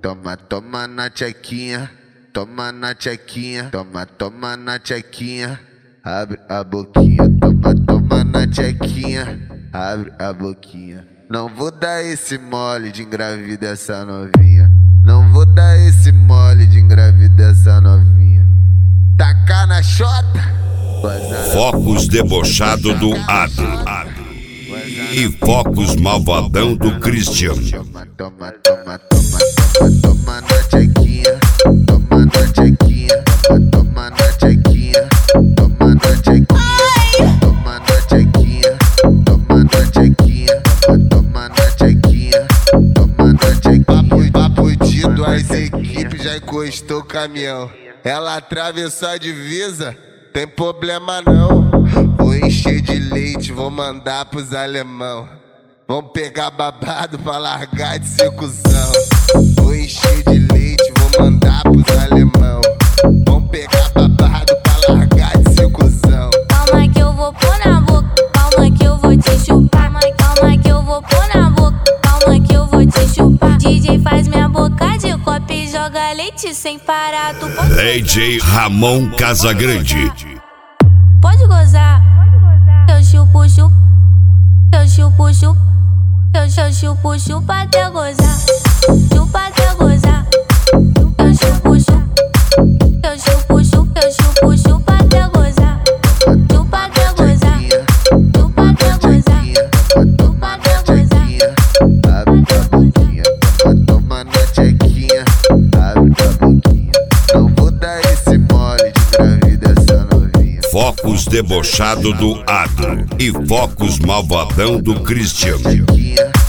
toma, toma na tchequinha, toma na tchequinha, toma, toma na tchequinha, abre a boquinha, toma, toma na tchequinha, abre a boquinha. Não vou dar esse mole de engravida essa novinha, não vou dar esse mole de engravida essa novinha. Tacar na chota, Focos debochado do Adro e Focos malvadão do Christian. Toma, toma, toma, toma, toma, toma na tchequinha, toma na tchequinha, toma na tchequinha, toma na tchequinha, toma na tchequinha, toma na tchequinha, toma na tchequinha, toma na tchequinha. Papo de duas equipes, já encostou o caminhão. Ela atravessou a divisa, tem problema não. Vou encher de leite, vou mandar pros alemão. Vão pegar babado pra largar de ser cuzão. Vou encher de leite, vou mandar pros alemão. Vão pegar babado pra largar de ser cuzão. Calma que eu vou pôr na boca, calma que eu vou te chupar. Calma que eu vou pôr na boca, calma que eu vou te chupar. DJ faz minha boca de copo e joga leite sem parar. Tu pode DJ Ramon Casagrande. Pode gozar, eu chupo, chupo, eu chupo, chupo, eu chupo, chupo até gozar, chupa até gozar, eu chupo, chupo, eu chupo, chupo, eu chupo, chupa até gozar, chupa até gozar, chupa até gozar, chupa até gozar. Abre a boquinha, toma na tchequinha, abre a boquinha. Não vou dar esse mole de engravida essa novinha. Focos debochado do Adro e Focos malvadão do Christian. Tchequinha.